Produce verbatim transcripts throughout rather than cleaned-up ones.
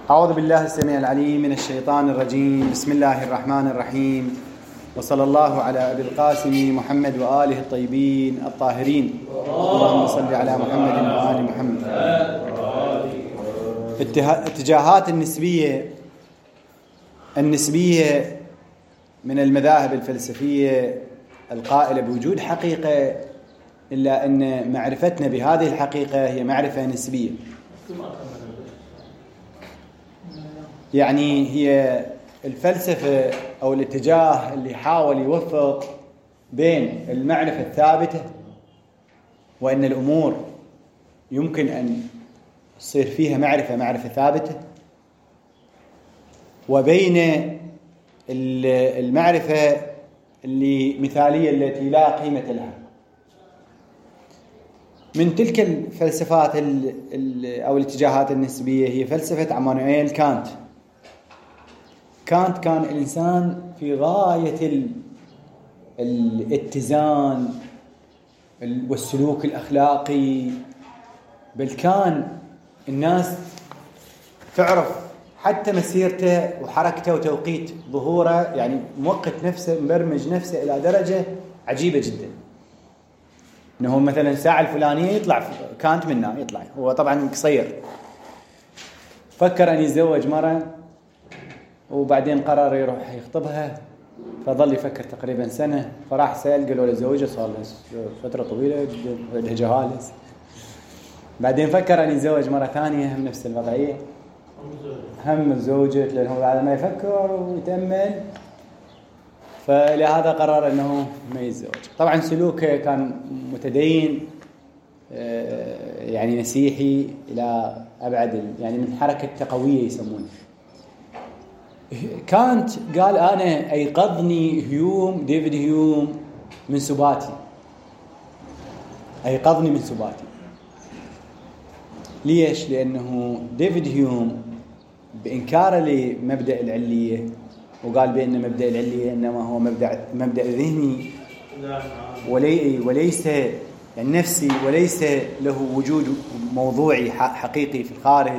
أعوذ بالله السميع العليم من الشيطان الرجيم. بسم الله الرحمن الرحيم، وصلى الله على أبي القاسم محمد وآله الطيبين الطاهرين. اللهم صل على محمد وآل محمد. اتجاهات النسبية النسبية من المذاهب الفلسفية القائلة بوجود حقيقة، إلا أن معرفتنا بهذه الحقيقة هي معرفة نسبية. يعني هي الفلسفة أو الاتجاه اللي حاول يوفق بين المعرفة الثابتة وأن الأمور يمكن أن يصير فيها معرفة معرفة ثابتة، وبين المعرفة اللي مثالية التي لا قيمة لها. من تلك الفلسفات أو الاتجاهات النسبية هي فلسفة عمانوئيل كانت. كانت كان الإنسان في غاية الاتزان والسلوك الأخلاقي، بل كان الناس تعرف حتى مسيرته وحركته وتوقيت ظهوره، يعني موقت نفسه مبرمج نفسه إلى درجة عجيبة جدا، إنه مثلا الساعة الفلانية يطلع كانت منها يطلع. هو طبعا قصير، فكر أن يتزوج مرة وبعدين قرر يروح يخطبها، فظل يفكر تقريبا سنة، فراح سأل قالوا له زوجه صار له فترة طويلة له جهالس. بعدين فكر أن يتزوج مرة ثانية هم نفس الوضعية، هم زوجة لأنه بعد ما يفكر ويتأمل، فلهذا قرر أنه ما يتزوج. طبعا سلوكه كان متدين، يعني مسيحي إلى أبعد، يعني من حركة تقوية يسمونه. كانت قال أنا أيقظني هيوم ديفيد هيوم من سباتي، أيقظني من سباتي. ليش؟ لأنه ديفيد هيوم بإنكاره لمبدأ العلية، وقال بأن مبدأ العلية إنما هو مبدأ مبدأ ذهني ولي وليس يعني نفسي، وليس له وجود موضوعي حقيقي في الخارج.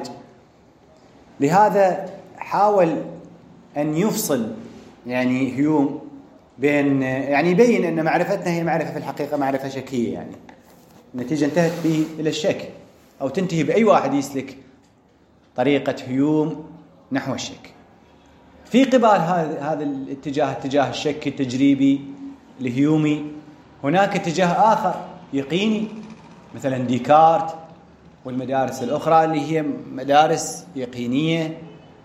لهذا حاول أن يفصل يعني هيوم بين، يعني يبين أن معرفتنا هي معرفة في الحقيقة معرفة شكية، يعني النتيجة انتهت به إلى الشك، أو تنتهي بأي واحد يسلك طريقة هيوم نحو الشك. في قبال هذا الاتجاه، اتجاه الشك التجريبي الهيومي، هناك اتجاه آخر يقيني، مثلا ديكارت والمدارس الأخرى اللي هي مدارس يقينية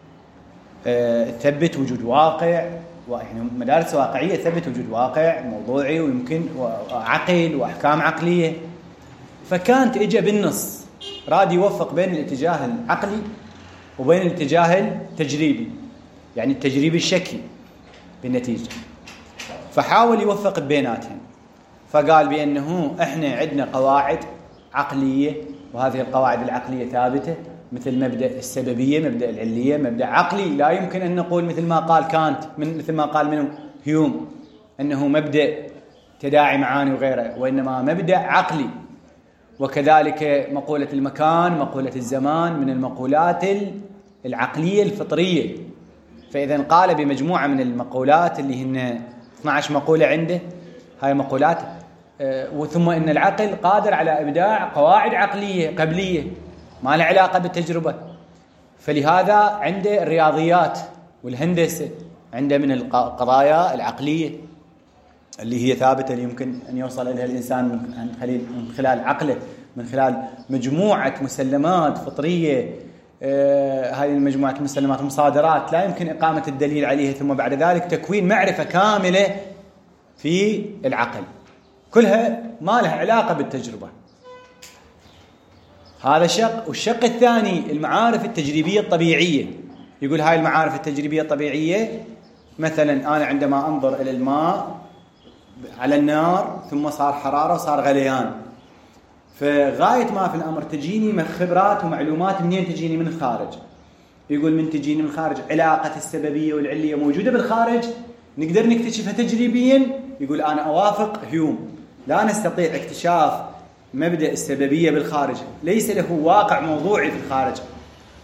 تثبت وجود واقع، يعني مدارس واقعية تثبت وجود واقع موضوعي ويمكن وعقل وأحكام عقلية. فكانت إجا بالنص راد يوفق بين الاتجاه العقلي وبين الاتجاه التجريبي، يعني التجريبي الشكي بالنتيجة، فحاول يوفق بيناتهم. فقال بأنه إحنا عندنا قواعد عقلية، وهذه القواعد العقلية ثابتة، مثل مبدأ السببية، مبدأ العلية، مبدأ عقلي لا يمكن أن نقول مثل ما قال كانت، من مثل ما قال منه هيوم أنه مبدأ تداعي معاني وغيره، وإنما مبدأ عقلي. وكذلك مقولة المكان، مقولة الزمان، من المقولات العقلية الفطرية. فإذا قال بمجموعة من المقولات اللي هن اثنتي عشرة مقولة عنده، هاي مقولات، وثم إن العقل قادر على إبداع قواعد عقلية قبلية ما لها علاقة بالتجربة. فلهذا عنده الرياضيات والهندسة، عنده من القضايا العقلية اللي هي ثابتة، اللي يمكن أن يوصل إليها الإنسان من خلال عقله، من خلال مجموعة مسلمات فطرية. آه هذه المجموعة مسلمات مصادرات لا يمكن إقامة الدليل عليها، ثم بعد ذلك تكوين معرفة كاملة في العقل، كلها ما لها علاقة بالتجربة. هذا شق. والشق الثاني المعارف التجريبية الطبيعية. يقول هاي المعارف التجريبية الطبيعية، مثلا أنا عندما أنظر إلى الماء على النار ثم صار حرارة وصار غليان، فغاية ما في الأمر تجيني خبرات ومعلومات منين تجيني؟ من الخارج. يقول من تجيني من الخارج علاقة السببية والعلية موجودة بالخارج، نقدر نكتشفها تجريبيا. يقول أنا أوافق هيوم، لا نستطيع اكتشاف مبدأ السببية بالخارج، ليس له واقع موضوعي في الخارج،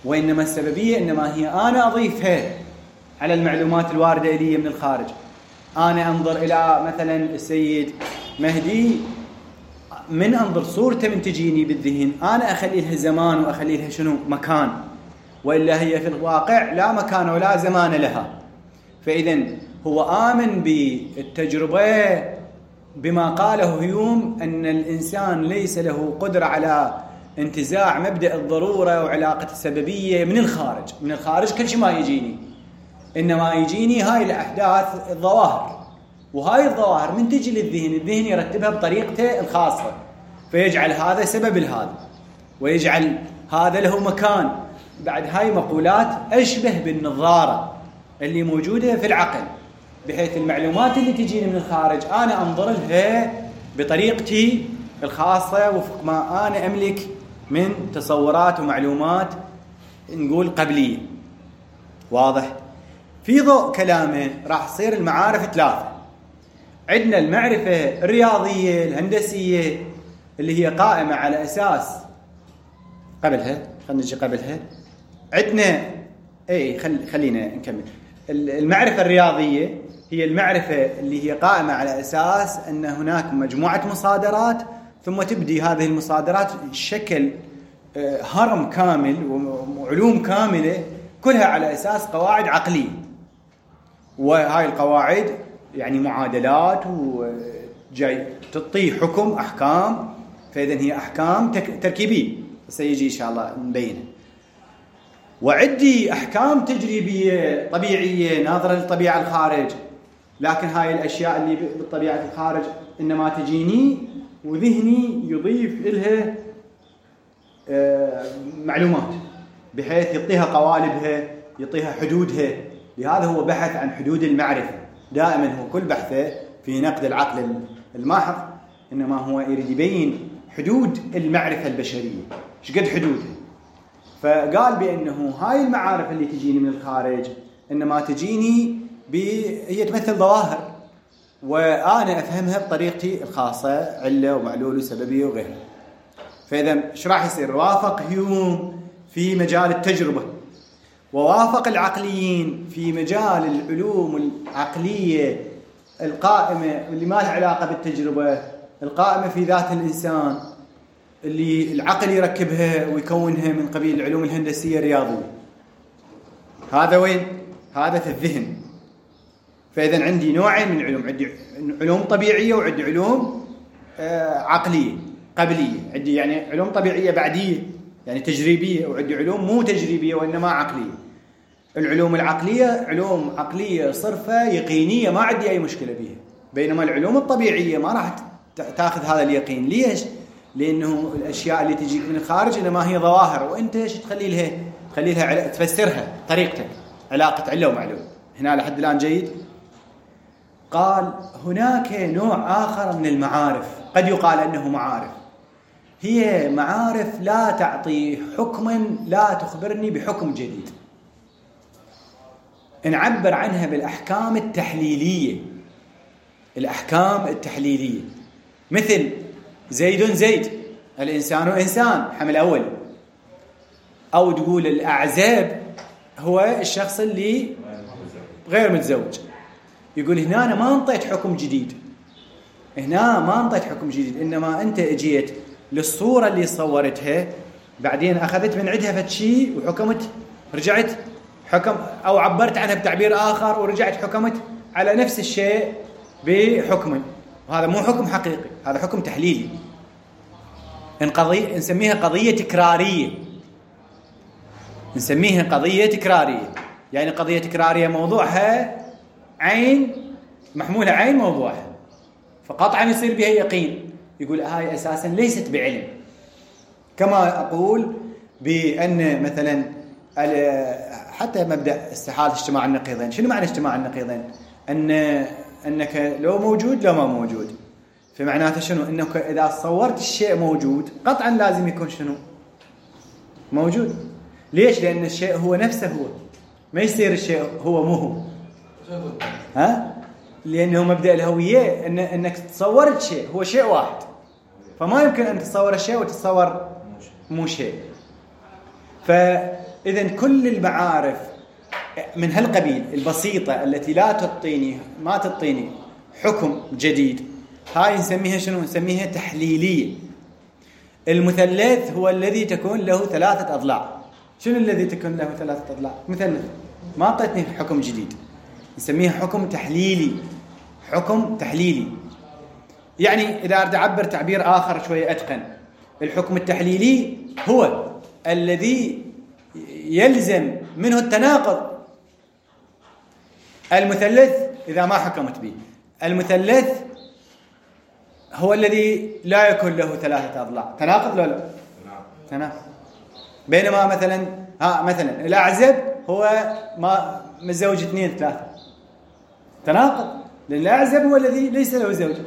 وإنما السببية إنما هي أنا أضيفها على المعلومات الواردة إلي من الخارج. أنا أنظر إلى مثلا السيد مهدي، من أنظر صورته من تجيني بالذهن أنا أخلي لها زمان وأخلي لها شنو مكان، وإلا هي في الواقع لا مكان ولا زمان لها. فإذن هو آمن بالتجربة بما قاله هيوم أن الإنسان ليس له قدرة على انتزاع مبدأ الضرورة وعلاقة السببية من الخارج. من الخارج كل شيء ما يجيني، إنما يجيني هاي الأحداث الظواهر، وهاي الظواهر من تجي للذهن، الذهن يرتبها بطريقته الخاصة، فيجعل هذا سبب لهذا ويجعل هذا له مكان. بعد هاي مقولات أشبه بالنظارة اللي موجودة في العقل، بحيث المعلومات اللي تجيني من الخارج أنا أنظر لها بطريقتي الخاصة وفق ما أنا أملك من تصورات ومعلومات نقول قبلية. واضح؟ في ضوء كلامه راح تصير المعارف ثلاثة. عندنا المعرفة الرياضية الهندسية اللي هي قائمة على أساس قبلها، خلينا نجي قبلها عندنا اي خل... خلينا نكمل. المعرفة الرياضية هي المعرفة اللي هي قائمة على أساس أن هناك مجموعة مصادرات، ثم تبدي هذه المصادرات شكل هرم كامل وعلوم كاملة كلها على أساس قواعد عقلية، وهاي القواعد يعني معادلات وجاي تعطي حكم أحكام، فإذن هي أحكام تركيبية سيجي إن شاء الله نبينها. وعندي أحكام تجريبية طبيعية ناظرة للطبيعة الخارج، لكن هاي الأشياء اللي بالطبيعة الخارج إنما تجيني وذهني يضيف إلها معلومات بحيث يعطيها قوالبها يعطيها حدودها. لهذا هو بحث عن حدود المعرفة. دائما هو كل بحثه في نقد العقل الماحق إنما هو يريد يبين حدود المعرفة البشرية، ايش قد حدودها. فقال بأنه هاي المعارف اللي تجيني من الخارج إنما تجيني هي تمثل ظواهر وأنا أفهمها بطريقتي الخاصة، علة ومعلول وسببية وغيرها. فإذا ايش راح يصير؟ وافق هيوم في مجال التجربة، ووافق العقليين في مجال العلوم العقلية القائمة اللي ما لها علاقة بالتجربة، القائمة في ذات الإنسان اللي العقل يركبها ويكونها من قبيل العلوم الهندسية الرياضية. هذا وين؟ هذا في الذهن. فإذا عندي نوعين من العلوم، عندي علوم طبيعية وعندي علوم آه عقلية قبلية. عندي يعني علوم طبيعية بعدية يعني تجريبية، وعندي علوم مو تجريبية وإنما عقلية. العلوم العقلية علوم عقلية صرفة يقينية ما عندي أي مشكلة بها، بينما العلوم الطبيعية ما راح تأخذ هذا اليقين. ليش؟ لأنه الأشياء اللي تجيك من الخارج إنما هي ظواهر، وأنت ايش تخلي لها؟ تخلي لها تفسرها طريقتك، علاقة علة ومعلوم. هنا لحد الآن جيد؟ قال هناك نوع آخر من المعارف قد يقال أنه معارف، هي معارف لا تعطي حكما، لا تخبرني بحكم جديد، نعبر عنها بالأحكام التحليلية. الأحكام التحليلية مثل زيد زيد، الإنسان إنسان حمل أول، أو تقول الأعزاب هو الشخص اللي غير متزوج. يقول هنا أنا ما انطيت حكم جديد، هنا ما انطيت حكم جديد، إنما أنت اجيت للصورة اللي صورتها بعدين أخذت من عندها فتشي وحكمت، رجعت حكم أو عبرت عنها بتعبير آخر ورجعت حكمت على نفس الشيء بحكم. وهذا مو حكم حقيقي، هذا حكم تحليلي. إن قضية نسميها قضية تكرارية، نسميها قضية تكرارية. يعني قضية تكرارية موضوعها عين، محمولة عين موضوعها، فقطعا يصير بها يقين. يقول هاي أساسا ليست بعلم. كما أقول بأن مثلا حتى مبدأ استحالة اجتماع النقيضين. شنو معنى اجتماع النقيضين؟ أن أنك لو موجود لو ما موجود، فمعناته شنو؟ أنك إذا صورت الشيء موجود قطعا لازم يكون شنو؟ موجود. ليش؟ لأن الشيء هو نفسه هو، ما يصير الشيء هو مو هو. ها؟ لأنه مبدأ الهوية إن أنك تصورت شيء هو شيء واحد، فما يمكن أن تتصور الشيء وتتصور مو شيء. إذن كل المعارف من هالقبيل البسيطة التي لا تعطيني ما تعطيني حكم جديد، هاي نسميها شنو؟ نسميها تحليلية. المثلث هو الذي تكون له ثلاثة أضلاع. شنو الذي تكون له ثلاثة أضلاع؟ مثلث ما أعطيتني حكم جديد، نسميها حكم تحليلي. حكم تحليلي يعني إذا أريد أعبر تعبير آخر شوية أتقن، الحكم التحليلي هو الذي يلزم منه التناقض. المثلث إذا ما حكمت به، المثلث هو الذي لا يكون له ثلاثة أضلاع. تناقض ولا لا؟ تناقض. بينما مثلا ها مثلا الأعزب هو ما متزوج اثنين ثلاثة، تناقض، لأن الأعزب هو الذي ليس له زوج.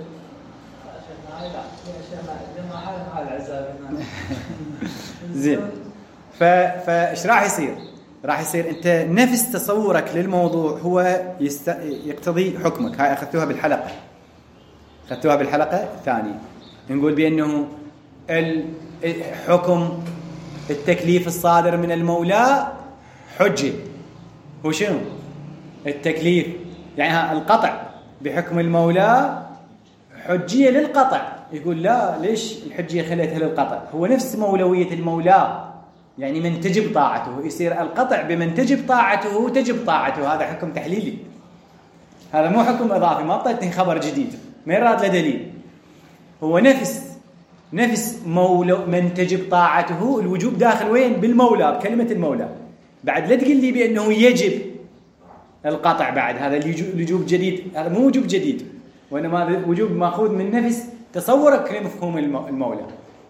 زين. فايش راح يصير؟ راح يصير انت نفس تصورك للموضوع هو يست... يقتضي حكمك. هاي اخذتوها بالحلقه اخذتوها بالحلقه الثانيه. نقول بانه الحكم التكليف الصادر من المولى حجه. هو شنو التكليف؟ يعني القطع بحكم المولى حجيه للقطع. يقول لا، ليش الحجيه خليتها للقطع؟ هو نفس مولويه المولى، يعني من تجب طاعته، يصير القطع بمن تجب طاعته تجب طاعته. هذا حكم تحليلي، هذا مو حكم إضافي. ما أعطيتني خبر جديد، ما يراد له دليل. هو نفس نفس مولى من تجب طاعته. الوجوب داخل وين؟ بالمولى، بكلمة المولى. بعد لا تقول لي بأنه يجب القطع، بعد هذا الوجوب جديد. هذا مو وجوب جديد، وإنما وجوب مأخوذ من نفس تصورك لمفهوم المولى.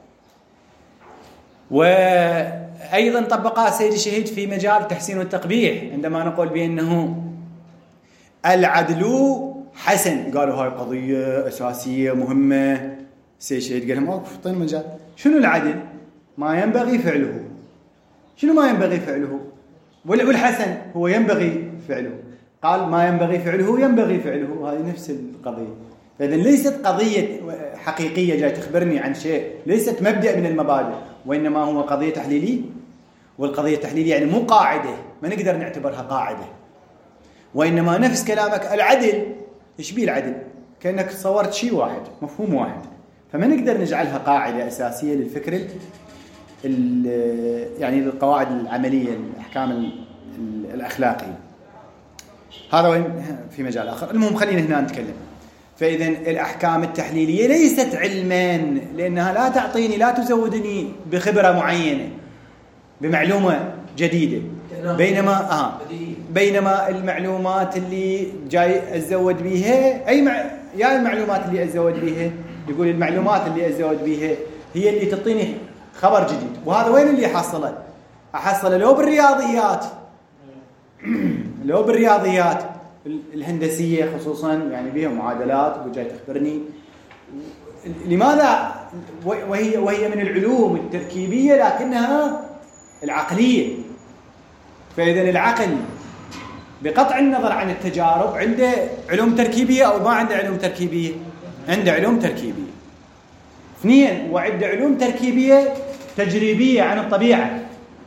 وأيضا طبقها سيد الشهيد في مجال التحسين والتقبيح عندما نقول بأنه العدل حسن. قالوا هاي قضية أساسية مهمة. سيد الشهيد قال لهم أوقف طين مجال. شنو العدل؟ ما ينبغي فعله. شنو ما ينبغي فعله؟ والحسن هو ينبغي فعله. قال ما ينبغي فعله ينبغي فعله. هذه نفس القضية. فإذا ليست قضية حقيقية جاي تخبرني عن شيء، ليست مبدأ من المبادئ، وإنما هو قضية تحليلية. والقضية التحليلية يعني مو قاعدة، ما نقدر نعتبرها قاعدة، وإنما نفس كلامك العدل. إيش بيه العدل؟ كأنك صورت شيء واحد، مفهوم واحد، فما نقدر نجعلها قاعدة أساسية للفكر يعني للقواعد العملية، الأحكام الأخلاقية. هذا وين في مجال آخر. المهم خلينا هنا نتكلم. فإذا الأحكام التحليلية ليست علمان، لأنها لا تعطيني، لا تزودني بخبرة معينة، بمعلومة جديدة. بينما آه بينما المعلومات اللي جاي أزود بيها أي مع... يا المعلومات اللي أزود بيها، يقول المعلومات اللي أزود بيها هي اللي تعطيني خبر جديد. وهذا وين اللي حصله؟ أحصله لو بالرياضيات لو بالرياضيات الهندسية خصوصا، يعني بها معادلات وجاي تخبرني لماذا، وهي وهي من العلوم التركيبية لكنها العقلية. فإذا العقل بقطع النظر عن التجارب عنده علوم تركيبية أو ما عنده علوم تركيبية؟ عنده علوم تركيبية. اثنين، وعنده علوم تركيبية تجريبية عن الطبيعة.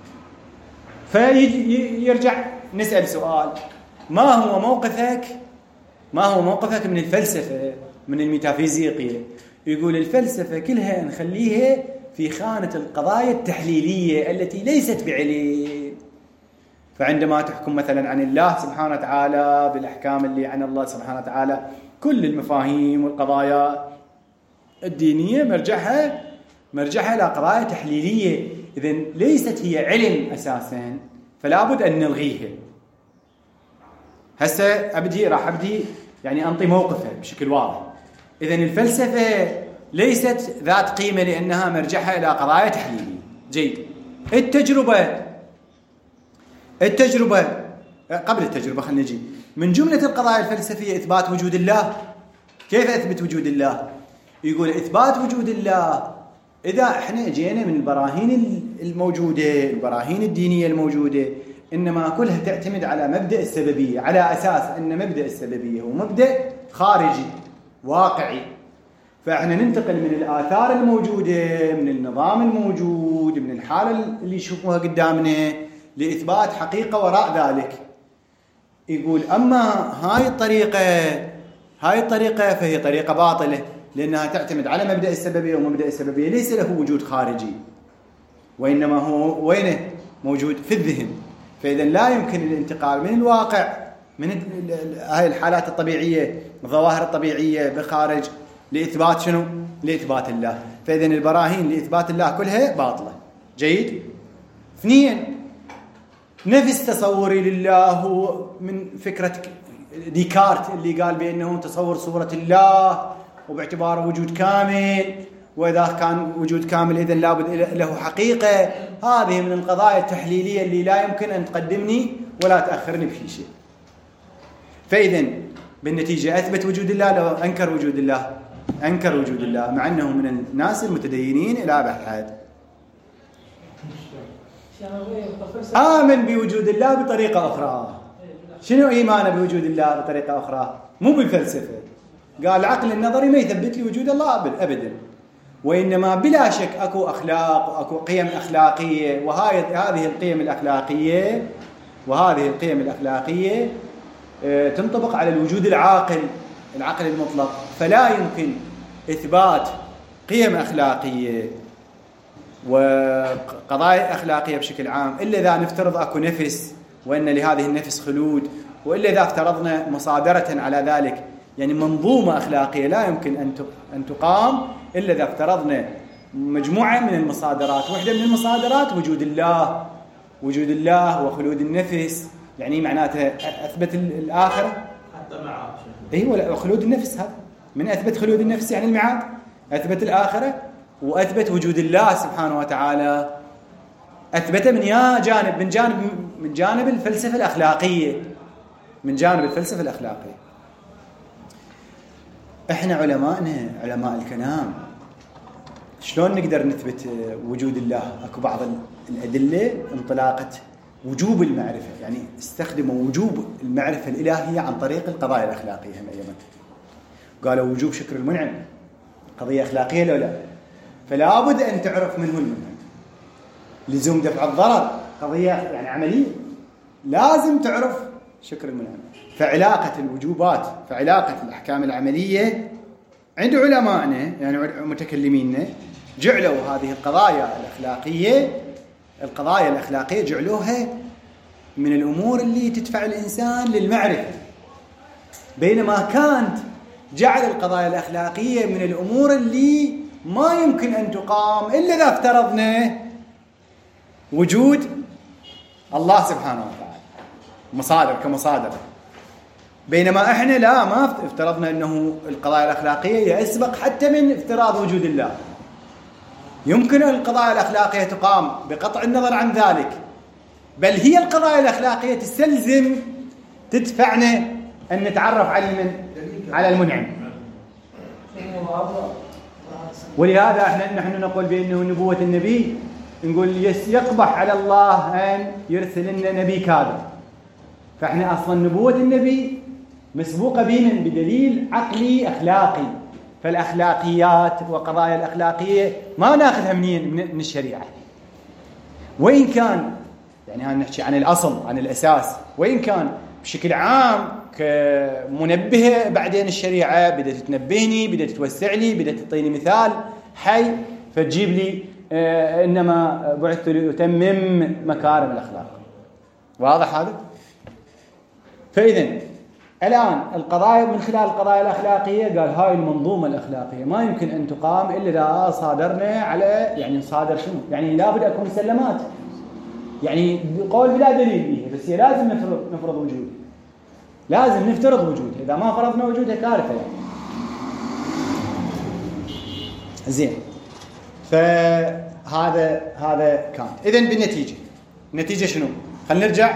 فيرجع نسأل سؤال: ما هو موقفك ما هو موقفك من الفلسفة، من الميتافيزيقية؟ يقول الفلسفة كلها نخليها في خانة القضايا التحليلية التي ليست بعلم. فعندما تحكم مثلا عن الله سبحانه وتعالى بالأحكام اللي عن الله سبحانه وتعالى، كل المفاهيم والقضايا الدينية مرجعها مرجعها إلى قضايا تحليلية. إذن ليست هي علم أساسا، فلا بد أن نلغيها. هسه أبدي راح أبدي يعني أنطي موقفه بشكل واضح. إذن الفلسفة ليست ذات قيمة لأنها مرجعها إلى قضايا تحليلية. جيد. التجربة التجربة قبل التجربة خلينا نجي من جملة القضايا الفلسفية إثبات وجود الله. كيف أثبت وجود الله؟ يقول إثبات وجود الله إذا إحنا جينا من البراهين الموجودة، البراهين الدينية الموجودة، إنما كلها تعتمد على مبدأ السببية، على أساس أن مبدأ السببية هو مبدأ خارجي واقعي. فإحنا ننتقل من الآثار الموجودة، من النظام الموجود، من الحالة اللي يشوفوها قدامنا، لإثبات حقيقة وراء ذلك. يقول أما هاي الطريقة هاي الطريقة فهي طريقة باطلة، لأنها تعتمد على مبدأ السببية، ومبدأ السببية ليس له وجود خارجي، وإنما هو وينه موجود في الذهن. فإذا لا يمكن الانتقال من الواقع، من هاي الحالات الطبيعية، الظواهر الطبيعية بخارج، لإثبات شنو؟ لإثبات الله. فإذا البراهين لإثبات الله كلها باطلة. جيد. اثنين، نفس تصوري لله هو من فكرة ديكارت اللي قال بأنه تصور صورة الله وباعتباره وجود كامل، وإذا كان وجود كامل إذن لابد له حقيقة. هذه من القضايا التحليلية اللي لا يمكن أن تقدمني ولا تأخرني بشيء شيء. فإذا بالنتيجة أثبت وجود الله لو أنكر وجود الله، أنكر وجود الله مع أنه من الناس المتدينين إلى أبعد الحد. آمن بوجود الله بطريقة أخرى. شنو إيمانه بوجود الله بطريقة أخرى؟ مو بالفلسفة. قال العقل النظري ما يثبت لي وجود الله أبدا، وإنما بلا شك أكو أخلاق وأكو قيم أخلاقية، وهاي هذه القيم الأخلاقية وهذه القيم الأخلاقية تنطبق على الوجود العاقل، العقل المطلق. فلا يمكن إثبات قيم أخلاقية وقضايا أخلاقية بشكل عام إلا إذا نفترض أكو نفس، وإن لهذه النفس خلود، وإلا إذا افترضنا مصادرة على ذلك، يعني منظومة أخلاقية لا يمكن أن تقام إلا إذا افترضنا مجموعة من المصادرات. واحدة من المصادرات وجود الله، وجود الله وخلود النفس، يعني معناته أثبت الآخرة حتى معاد. أيوة، خلود النفس. هذا من أثبت خلود النفس يعني المعاد، أثبت الآخرة وأثبت وجود الله سبحانه وتعالى. أثبت من يا جانب من جانب من جانب الفلسفة الأخلاقية، من جانب الفلسفة الأخلاقية. إحنا علماءنا علماء الكلام شلون نقدر نثبت وجود الله؟ أكو بعض الأدلة انطلاقة وجوب المعرفة، يعني استخدموا وجوب المعرفة الإلهية عن طريق القضايا الأخلاقية. هم أيضا قالوا وجوب شكر المنعم قضية أخلاقية لو لا، فلا بد أن تعرف من هو المنعم. لزوم دفع الضرر قضية يعني عملية، لازم تعرف شكر المنعم. فعلاقة الوجوبات، فعلاقة الأحكام العملية عند علمائنا يعني متكلميننا جعلوا هذه القضايا الأخلاقية القضايا الأخلاقية جعلوها من الأمور اللي تدفع الإنسان للمعرفة، بينما كانت جعل القضايا الأخلاقية من الأمور اللي ما يمكن أن تقام إلا إذا افترضنا وجود الله سبحانه وتعالى مصادر كمصادر. بينما إحنا لا، ما افترضنا أنه القضايا الأخلاقية يسبق حتى من افتراض وجود الله. يمكن القضايا الأخلاقية تقام بقطع النظر عن ذلك، بل هي القضايا الأخلاقية تستلزم تدفعنا أن نتعرف على من على المنعم. ولهذا احنا نحن نقول بأنه نبوة النبي، نقول يقبح على الله أن يرسل لنا نبي كاذب. فاحنا أصلا نبوة النبي مسبوقة بمن؟ بدليل عقلي أخلاقي. فالأخلاقيات وقضايا الأخلاقية ما ناخذها منين؟ من الشريعة. وإن كان يعني هان نحكي عن الأصل، عن الأساس، وإن كان بشكل عام كمنبهة بعدين الشريعة بدأت تنبهني، بدأت توسع لي، بدأت تعطيني مثال حي فتجيب لي آه إنما بعثت لأتمم مكارم الأخلاق. واضح هذا؟ فإذا الآن القضايا من خلال القضايا الأخلاقية قال هاي المنظومة الأخلاقية ما يمكن أن تقام إلا إذا صادرنا على يعني نصادر شنو؟ يعني لابد أكون مسلمات، يعني قول بلا دليل بيها، بس هي لازم نفرض نفرض وجودها، لازم نفترض وجودها. إذا ما فرضنا وجودها كارثة يعني. زين، فهذا هذا كان. إذن بالنتيجة، النتيجة شنو؟ خلينا نرجع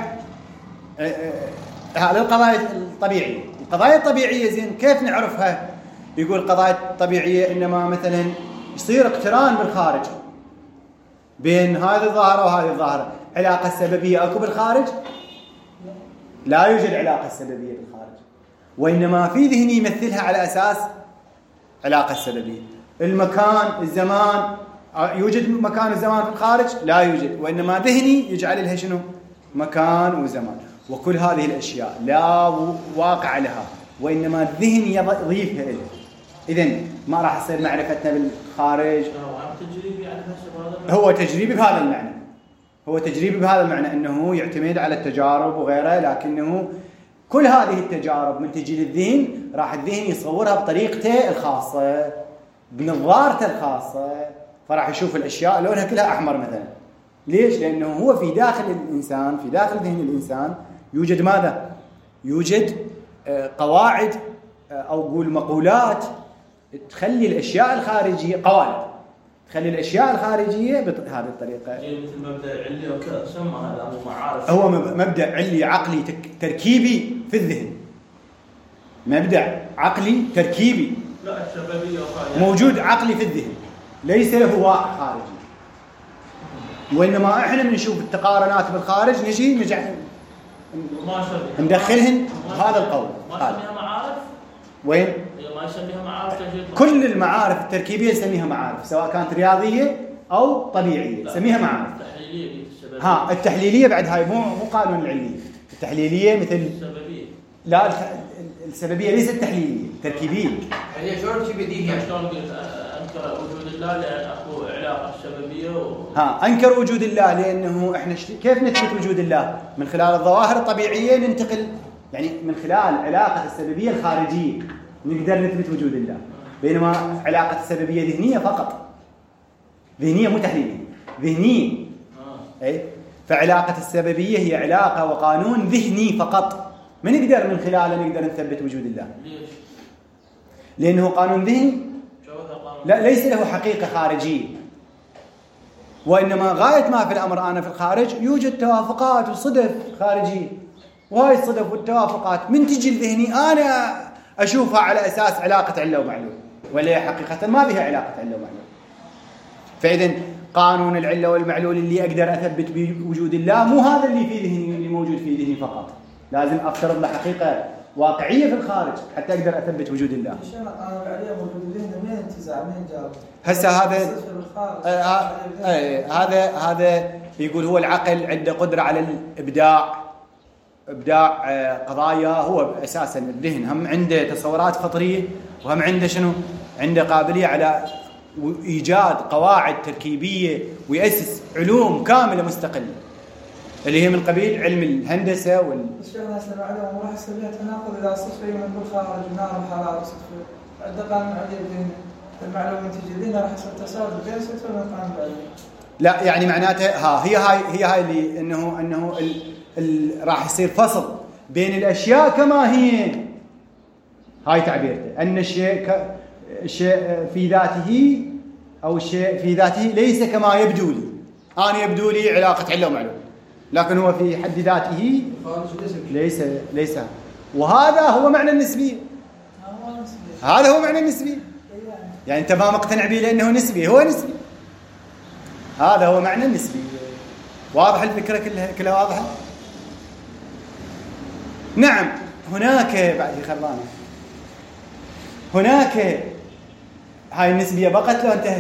على القضايا الطبيعية. القضايا الطبيعية زين كيف نعرفها؟ يقول القضايا الطبيعية إنما مثلا يصير اقتران بالخارج بين هذه الظاهرة وهذه الظاهرة. علاقة السببية أكو بالخارج؟ لا يوجد علاقة سببية بالخارج، وإنما في ذهني يمثلها على أساس علاقة سببية. المكان، الزمان، يوجد مكان الزمان في الخارج؟ لا يوجد، وإنما ذهني يجعل لها شنو؟ مكان وزمان، وكل هذه الأشياء لا واقع لها وإنما الذهن يضيفها إليه. إذن ما راح يصير معرفتنا بالخارج. هو تجريبي بهذا المعنى، هو تجريبي بهذا المعنى أنه يعتمد على التجارب وغيره، لكنه كل هذه التجارب من تجي للذهن راح الذهن يصورها بطريقته الخاصة بنظارته الخاصة، فراح يشوف الأشياء لونها كلها أحمر مثلا. ليش؟ لأنه هو في داخل الإنسان، في داخل ذهن الإنسان يوجد ماذا؟ يوجد قواعد أو قول مقولات تخلي الأشياء الخارجية قوالب، تخلي الأشياء الخارجية بهذه الطريقة. مثل مبدأ علي وكذا سمى هذا أبو معارف. هو مبدأ علي عقلي تركيبي في الذهن، مبدأ عقلي تركيبي لا الشبابية موجود عقلي في الذهن، ليس له واقع خارجي. وإنما إحنا بنشوف التقارنات بالخارج نجي نجي ندخلهن هذا القول. ما يسميها معارف؟ وين؟ ما يسميها معارف؟ كل المعارف التركيبية نسميها معارف، سواء كانت رياضية أو طبيعية نسميها معارف. التحليلية ها التحليلية بعد هاي مو مو قانون العلمي. التحليلية مثل السببية. لا السببية ليست تحليلية، تركيبية. هي شلون شي بديهية؟ شلون قلت أنكر وجود الله لأن أكو علاقة السببية و... ها أنكر وجود الله لأنه إحنا شت... كيف نثبت وجود الله؟ من خلال الظواهر الطبيعية ننتقل، يعني من خلال علاقة السببية الخارجية نقدر نثبت وجود الله، بينما علاقة السببية ذهنية فقط، ذهنية مو تحليلية، ذهنية. آه. أي فعلاقة السببية هي علاقة وقانون ذهني فقط، ما نقدر من خلاله نقدر نثبت وجود الله. ليش؟ لأنه قانون ذهني لا ليس له حقيقة خارجية، وإنما غاية ما في الأمر أنا في الخارج يوجد توافقات وصدف خارجية، وهاي الصدف والتوافقات من تجي الذهني أنا أشوفها على أساس علاقة علة ومعلول، ولا حقيقة ما بها علاقة علة ومعلول. فإذن قانون العلة والمعلول اللي أقدر أثبت بوجود الله مو هذا اللي في ذهني اللي موجود في ذهني فقط، لازم أفترض له حقيقة واقعية في الخارج حتى أقدر أثبت وجود الله. هسه هذا هذا هذا يقول هو العقل عنده قدرة على الإبداع، إبداع قضايا، هو أساسا الذهن هم عنده تصورات فطرية وهم عنده شنو؟ عنده قابلية على إيجاد قواعد تركيبية ويأسس علوم كاملة مستقلة اللي هي من قبيل علم الهندسة وال. الشيخنا سمع عليهم وراح يصير لها تناقض إذا صدفة من بالخارج نار وحرارة صدفة عند قانون عليه المعلومة تجي لنا راح يصير تساوي بين صدفة من قانون عليه. لا يعني معناته ها هي هاي هي هاي اللي إنه إنه ال ال راح يصير فصل بين الأشياء كما هي. هاي تعبيرته أن الشيء ك الشيء في ذاته أو الشيء في ذاته ليس كما يبدو لي، أنا يبدو لي علاقة علة ومعلوم، لكن هو في حد ذاته ليس ليس. وهذا هو معنى النسبية، هذا هو معنى النسبية. يعني أنت ما مقتنع به لأنه نسبي، هو نسبي، هذا هو معنى النسبية. واضح الفكرة كلها كلها واضحة؟ نعم. هناك بعد خربانة هناك هاي النسبية بقت لو انتهت؟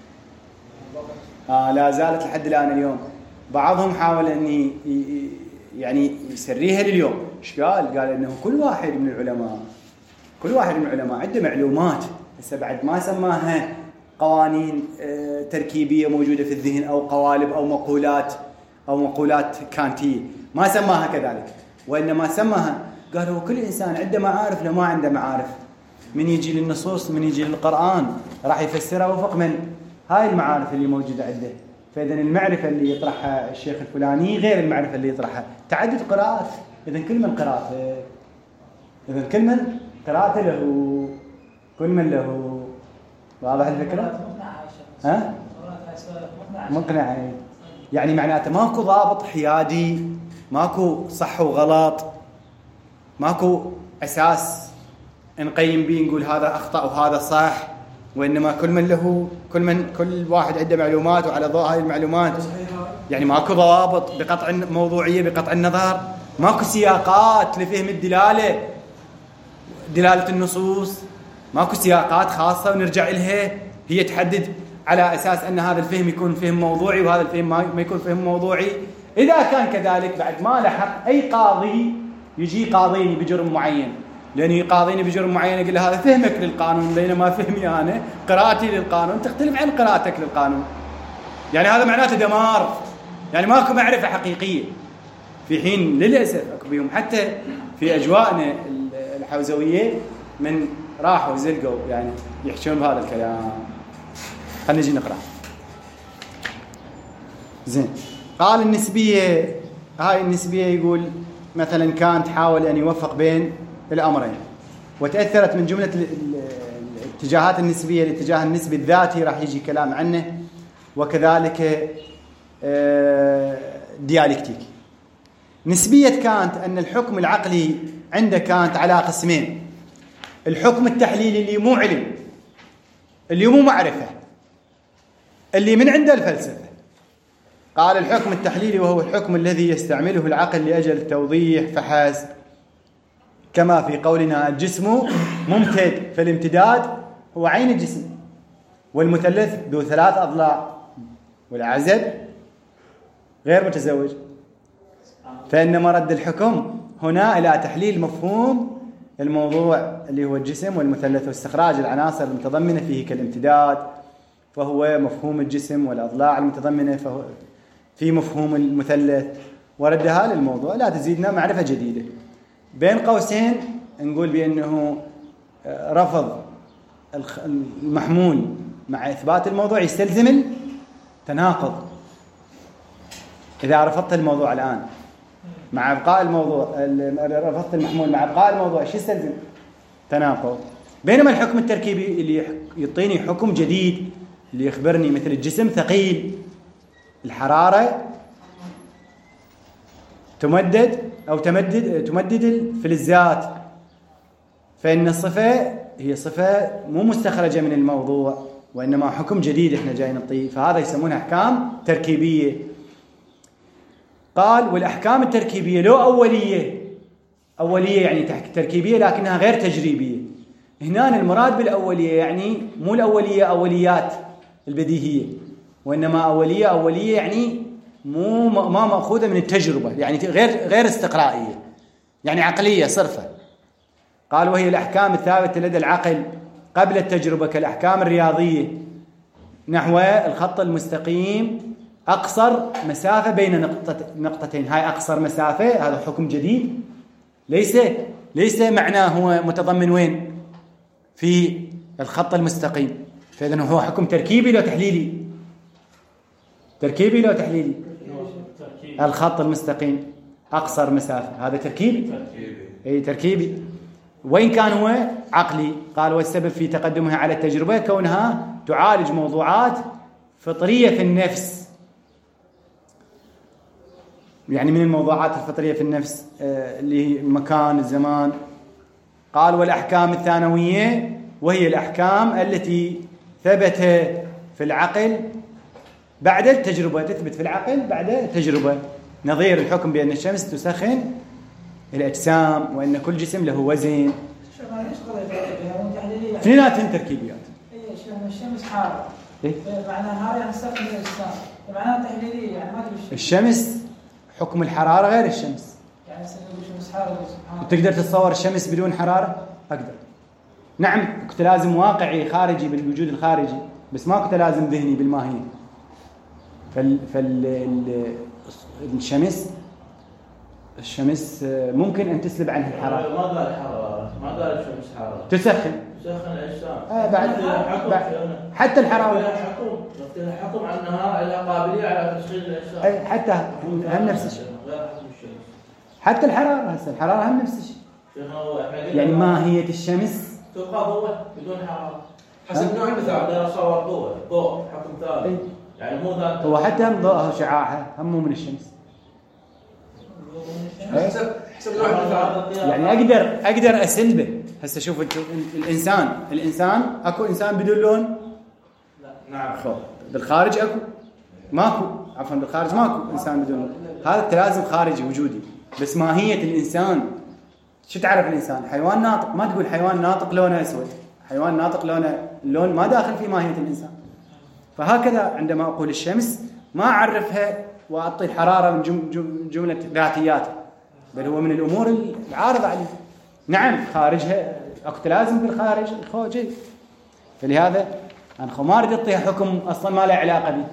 آه لا زالت لحد الآن اليوم. بعضهم حاول أن يعني يسريها لليوم. إيش قال؟ قال إنه كل واحد من العلماء كل واحد من العلماء عنده معلومات هسه بعد ما سماها قوانين تركيبية موجودة في الذهن أو قوالب أو مقولات أو مقولات كانتية، ما سماها كذلك، وإنما سماها قال هو كل إنسان عنده معارف لو ما عنده معارف. من يجي للنصوص من يجي للقرآن راح يفسرها وفق من هاي المعارف اللي موجودة عنده. فإذا المعرفة اللي يطرحها الشيخ الفلاني غير المعرفة اللي يطرحها. تعدد قراءات، إذا كل من قراءته إذا كل من قراءته له كل من له. واضح الفكرة؟ ها؟ مقنع. يعني معناته ماكو ضابط حيادي، ماكو صح وغلط، ماكو أساس نقيم به نقول هذا أخطأ وهذا صح، وإنما كل من له كل من كل واحد عنده معلومات وعلى ضوء هاي المعلومات. يعني ماكو ضوابط بقطع موضوعية بقطع النظر، ماكو سياقات لفهم الدلالة دلالة النصوص، ماكو سياقات خاصة ونرجع إلها هي تحدد على أساس أن هذا الفهم يكون فهم موضوعي وهذا الفهم ما يكون فهم موضوعي. إذا كان كذلك بعد ما لحق أي قاضي يجي قاضيني بجرم معين، لأنه يقاضيني بجرم معين يقول له هذا فهمك للقانون بينما فهمي أنا قراءتي للقانون تختلف عن قراءتك للقانون. يعني هذا معناته دمار، يعني ماكو معرفة حقيقية. في حين للأسف أكو بيهم حتى في أجواءنا الحوزوية من راحوا زلقوا يعني يحشون بهذا الكلام. خلينا نجي نقرأ. زين، قال النسبية، هاي النسبية يقول مثلا كانت حاول أن يوفق بين الأمرين، وتأثرت من جملة الاتجاهات النسبية الاتجاه النسبي الذاتي راح يجي كلام عنه، وكذلك ديالكتيك. نسبية كانت أن الحكم العقلي عنده كانت على قسمين: الحكم التحليلي اللي مو علم، اللي مو معرفة، اللي من عنده الفلسفة. قال الحكم التحليلي وهو الحكم الذي يستعمله العقل لأجل توضيح فحسب، كما في قولنا الجسم ممتد، فالامتداد هو عين الجسم، والمثلث ذو ثلاث أضلاع، والعزب غير متزوج. فإن مرد الحكم هنا إلى تحليل مفهوم الموضوع اللي هو الجسم والمثلث، واستخراج العناصر المتضمنة فيه كالامتداد فهو مفهوم الجسم، والأضلاع المتضمنة فهو في مفهوم المثلث، وردها للموضوع لا تزيدنا معرفة جديدة. بين قوسين نقول بأنه رفض المحمول مع إثبات الموضوع يستلزم التناقض. إذا رفضت الموضوع الآن مع إبقاء الموضوع، رفضت المحمول مع إبقاء الموضوع، شو يستلزم؟ تناقض. بينما الحكم التركيبي اللي يعطيني حكم جديد، اللي يخبرني مثل الجسم ثقيل، الحرارة تمدد أو تمدد تمدد الفلزات، فإن الصفة هي صفة مو مستخرجة من الموضوع، وإنما حكم جديد إحنا جايين نعطيه، فهذا يسمونها أحكام تركيبية. قال والأحكام التركيبية لو أولية، أولية يعني تركيبية لكنها غير تجريبية. هنا المراد بالأولية يعني مو الأولية أوليات البديهية، وإنما أولية أولية يعني مو ما مأخوذة من التجربة، يعني غير غير استقرائية، يعني عقلية صرفة. قال وهي الأحكام الثابتة لدى العقل قبل التجربة كالأحكام الرياضية، نحو الخط المستقيم أقصر مسافة بين نقطة نقطتين. هاي أقصر مسافة، هذا حكم جديد، ليس ليس معناه هو متضمن وين؟ في الخط المستقيم. فإذن هو حكم تركيبي لو تحليلي؟ تركيبي لو تحليلي؟ الخط المستقيم أقصر مسافة، هذا تركيبي. أي تركيبي، وإن كان هو عقلي. قال والسبب في تقدمها على التجربة كونها تعالج موضوعات فطرية في النفس، يعني من الموضوعات الفطرية في النفس اللي هي المكان الزمان. قال والأحكام الثانوية وهي الأحكام التي ثبت في العقل بعد التجربة، تثبت في العقل بعد التجربة، نظير الحكم بأن الشمس تسخن الأجسام، وأن كل جسم له وزن. اثنيناتهم تركيبيات. الشمس حارة، إيه؟ معناها حارة يعني تسخن الأجسام، معناها تحليلية يعني ما تبي الشمس حكم الحرارة غير الشمس. يعني سنقول الشمس حارة سبحان الله. تقدر تتصور الشمس بدون حرارة؟ أقدر. نعم كنت لازم واقعي خارجي بالوجود الخارجي، بس ما كنت لازم ذهني بالماهية. فال فال الشمس الشمس ممكن أن تسلب عنها الحرارة. ما قال حرارة، ما قال الشمس حرارة. تسخن. تسخن الأجسام. آه بعد, بعد حتى الحرارة. حكم حكم عنها لها قابلية على تسخين الأجسام. أي حتى هم نفس الشيء. حتى الحرارة هسه الحرارة هم نفس الشيء. يعني ماهية الشمس تبقى قوة بدون حرارة. حسب نوع المثال. هذا صور قوة، ضوء حكم ثالث. يعني مو ذات. هو حتى هم ضوءها وشعاعها هم مو من الشمس. حسب حسب نوع المثال. يعني أقدر أقدر أسلبه. هسه شوف انتم الإنسان الإنسان أكو إنسان بدون لون؟ لا. نعم. خو بالخارج أكو؟ ماكو. عفوا بالخارج ماكو إنسان بدون لون. هذا التلازم خارجي وجودي. بس ماهية الإنسان شو تعرف الإنسان؟ حيوان ناطق، ما تقول حيوان ناطق لونه أسود، حيوان ناطق لونه اللون ما داخل في ماهية الإنسان. فهكذا عندما أقول الشمس ما أعرفها وأعطي الحرارة من جم جم جملة ذاتياته، بل هو من الأمور العارضة عليه. نعم خارجها أكو لازم بالخارج الخوجي، فلهذا أنا ما أريد أعطيها حكم أصلا ما له علاقة به.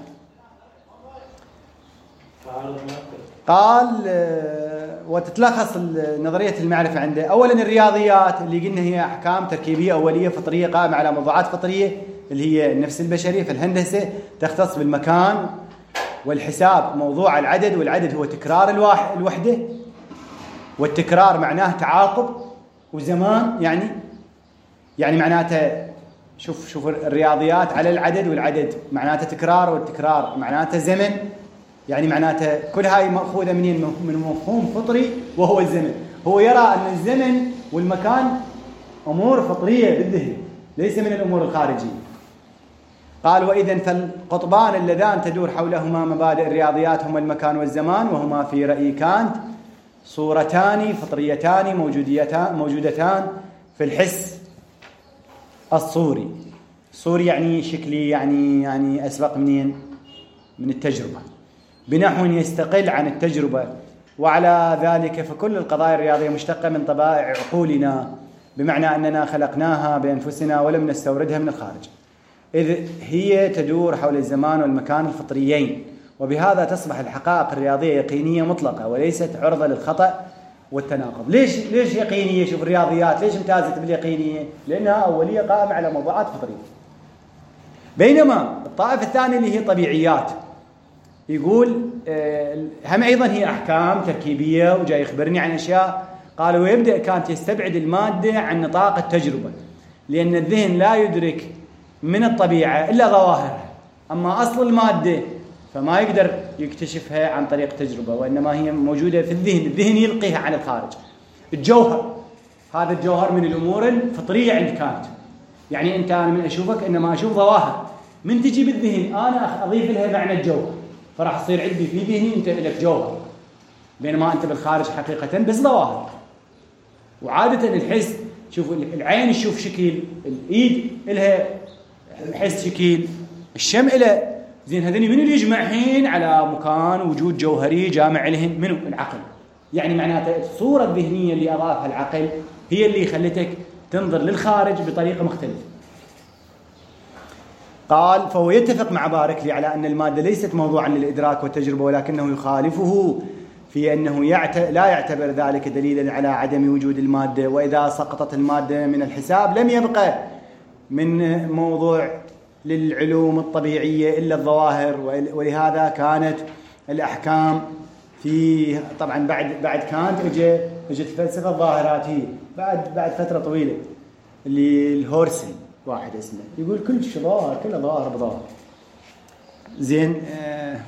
قال وتتلخص نظرية المعرفة عنده. أولا الرياضيات اللي قلنا هي أحكام تركيبية أولية فطرية قائمة على موضوعات فطرية اللي هي النفس البشرية. فالهندسة تختص بالمكان والحساب موضوع العدد، والعدد هو تكرار الواحد الوحدة، والتكرار معناه تعاقب وزمان. يعني يعني معناته شوف شوف الرياضيات على العدد، والعدد معناته تكرار، والتكرار معناته زمن. يعني معناته كل هاي مأخوذة منين؟ من مفهوم فطري وهو الزمن. هو يرى أن الزمن والمكان أمور فطرية بالذهن ليس من الأمور الخارجية. قال وإذن فالقطبان اللذان تدور حولهما مبادئ الرياضيات هما المكان والزمان، وهما في رأي كانت صورتان فطريتان موجوديتان موجودتان في الحس الصوري. صوري يعني شكلي، يعني يعني أسبق منين؟ من التجربة، بنحو يستقل عن التجربة. وعلى ذلك فكل القضايا الرياضية مشتقة من طبائع عقولنا، بمعنى أننا خلقناها بأنفسنا ولم نستوردها من الخارج، إذ هي تدور حول الزمان والمكان الفطريين. وبهذا تصبح الحقائق الرياضية يقينية مطلقة وليست عرضة للخطأ والتناقض. ليش ليش يقينية؟ شوف الرياضيات ليش امتازت باليقينية؟ لأنها أولية قائمة على موضوعات فطرية. بينما الطائفة الثانية اللي هي طبيعيات يقول هم أيضا هي أحكام تركيبية، وجاي يخبرني عن أشياء. قال ويبدأ كانت يستبعد المادة عن نطاق التجربة، لأن الذهن لا يدرك من الطبيعة إلا ظواهرها، أما أصل المادة فما يقدر يكتشفها عن طريق تجربة، وإنما هي موجودة في الذهن. الذهن يلقيها عن الخارج. الجوهر، هذا الجوهر من الأمور الفطرية عند كانت. يعني أنت أنا من أشوفك إنما أشوف ظواهر، من تجي بالذهن أنا أضيف لها معنى الجوهر، فراح يصير عندي في ذهني أنت لك جوهر، بينما أنت بالخارج حقيقة بس ظواهر. وعادة الحس، شوف العين تشوف شكل، الإيد لها حس شكل، الشم إلى زين. هذني منو اللي يجمعهن على مكان وجود جوهري جامع لهن؟ منو؟ العقل. يعني معناته الصورة الذهنية اللي أضافها العقل هي اللي خلتك تنظر للخارج بطريقة مختلفة. قال فهو يتفق مع باركلي على أن المادة ليست موضوعا للإدراك والتجربة، ولكنه يخالفه في أنه يعت... لا يعتبر ذلك دليلا على عدم وجود المادة. وإذا سقطت المادة من الحساب لم يبقى من موضوع للعلوم الطبيعية إلا الظواهر. ولهذا كانت الأحكام في طبعا بعد بعد كانت اجى اجت فلسفة الظاهراتية بعد بعد فترة طويلة، اللي الهورسي واحد اسمه يقول كل شيء ظاهر، كله ظاهر بظاهر. زين آه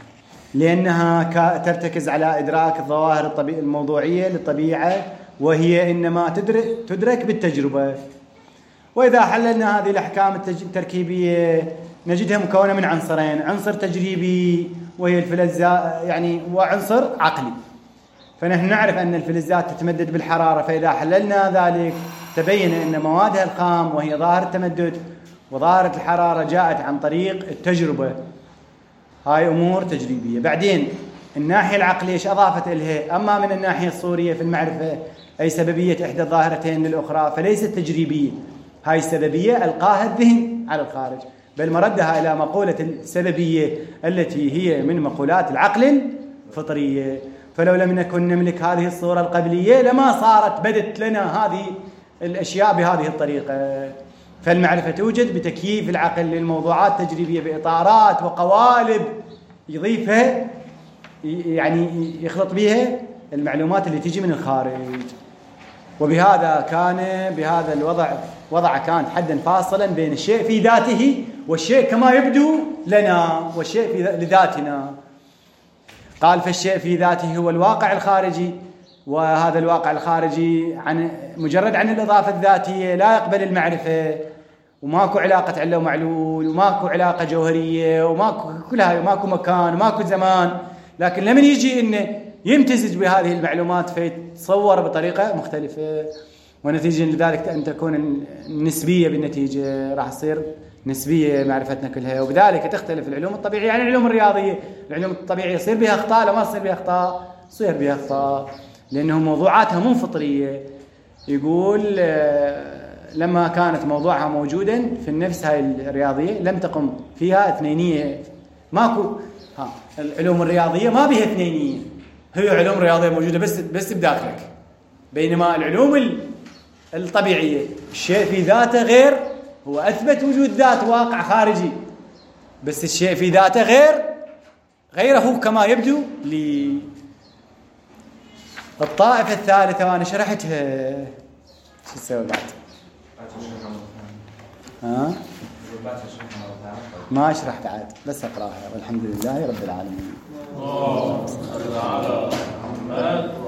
لأنها ترتكز على إدراك الظواهر الطبيعية الموضوعية للطبيعة، وهي إنما تدرك تدرك بالتجربة. وإذا حللنا هذه الأحكام التركيبية نجدها مكونة من عنصرين: عنصر تجريبي وهي الفلزات يعني، وعنصر عقلي. فنحن نعرف أن الفلزات تتمدد بالحرارة، فإذا حللنا ذلك تبين أن موادها الخام وهي ظاهرة التمدد وظاهرة الحرارة جاءت عن طريق التجربة. هاي أمور تجريبية. بعدين الناحية العقلية إيش أضافت إليها؟ أما من الناحية الصورية في المعرفة أي سببية إحدى الظاهرتين للأخرى فليست تجريبية. هاي السببية ألقاها الذهن على الخارج، بل مردها إلى مقولة السببية التي هي من مقولات العقل الفطرية. فلو لم نكن نملك هذه الصورة القبلية لما صارت بدت لنا هذه الأشياء بهذه الطريقة. فالمعرفة توجد بتكييف العقل للموضوعات التجريبية بإطارات وقوالب يضيفها، يعني يخلط بها المعلومات اللي تيجي من الخارج. وبهذا كان بهذا الوضع وضع كانت حدا فاصلا بين الشيء في ذاته والشيء كما يبدو لنا والشيء في لذاتنا. قال فالشيء في ذاته هو الواقع الخارجي، وهذا الواقع الخارجي عن مجرد عن الإضافة الذاتية لا يقبل المعرفة، وماكو علاقة علة ومعلول، وماكو علاقة جوهرية، وماكو كلها، وماكو مكان، وماكو زمان. لكن لمن يجي إنه يمتزج بهذه المعلومات فيتصور بطريقة مختلفة، ونتيجة لذلك أن تكون النسبية بالنتيجة راح تصير نسبية معرفتنا كلها، وبذلك تختلف العلوم الطبيعية عن العلوم الرياضية. العلوم الطبيعية يصير بها أخطاء، لو ما تصير بها أخطاء تصير بها أخطاء لأنه موضوعاتها مو فطرية. يقول لما كانت موضوعها موجودا في النفس هاي الرياضية لم تقم فيها اثنينية، ماكو ها العلوم الرياضية ما بها اثنينية، هي علوم رياضية موجودة بس بس بداخلك، بينما العلوم الطبيعية الشيء في ذاته غير، هو أثبت وجود ذات واقع خارجي، بس الشيء في ذاته غير غيره كما يبدو لي. الطائفة الثالثة وأنا شرحتها، شو تسوي بعد؟ ها؟ ما أشرح بعد، بس أقرأها. والحمد لله رب العالمين.